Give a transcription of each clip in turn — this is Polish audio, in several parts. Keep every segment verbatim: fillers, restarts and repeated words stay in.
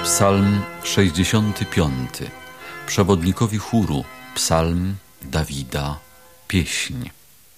Psalm sześćdziesiąty piąty. Przewodnikowi chóru. Psalm Dawida. Pieśń.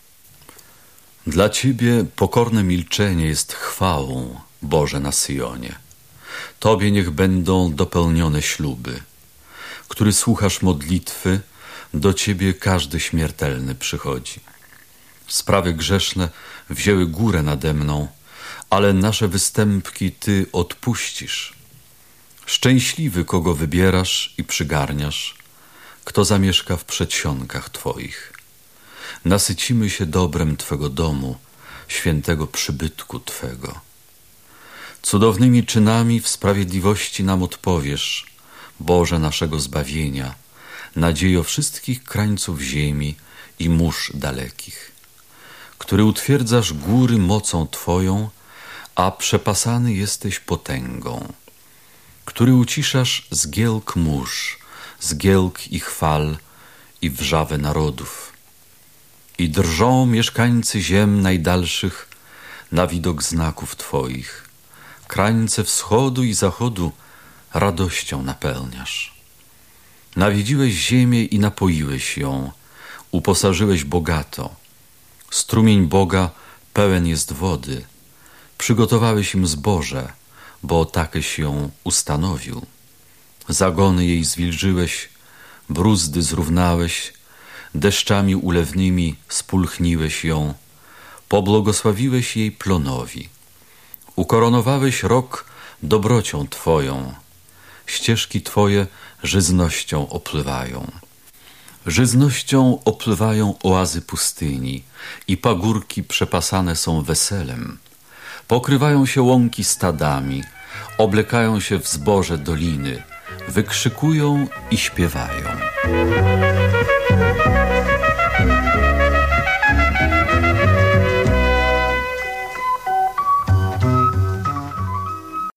Dla Ciebie pokorne milczenie jest chwałą, Boże, na Syjonie. Tobie niech będą dopełnione śluby. Który słuchasz modlitwy, do Ciebie każdy śmiertelny przychodzi. Sprawy grzeszne wzięły górę nade mną, ale nasze występki Ty odpuścisz. Szczęśliwy, kogo wybierasz i przygarniasz, kto zamieszka w przedsionkach Twoich. Nasycimy się dobrem Twego domu, świętego przybytku Twego. Cudownymi czynami w sprawiedliwości nam odpowiesz, Boże naszego zbawienia, nadziejo wszystkich krańców ziemi i mórz dalekich, który utwierdzasz góry mocą Twoją, a przepasany jesteś potęgą, który uciszasz zgiełk mórz, zgiełk ich fal i wrzawę narodów. I drżą mieszkańcy ziem najdalszych na widok znaków Twoich. Krańce wschodu i zachodu radością napełniasz. Nawiedziłeś ziemię i napoiłeś ją, uposażyłeś bogato. Strumień Boga pełen jest wody. Przygotowałeś im zboże, bo takeś ją ustanowił. Zagony jej zwilżyłeś, bruzdy zrównałeś, deszczami ulewnymi spulchniłeś ją, pobłogosławiłeś jej plonowi. Ukoronowałeś rok dobrocią Twoją, ścieżki Twoje żyznością opływają. Żyznością opływają oazy pustyni i pagórki przepasane są weselem. Pokrywają się łąki stadami, oblekają się w zboże doliny, wykrzykują i śpiewają.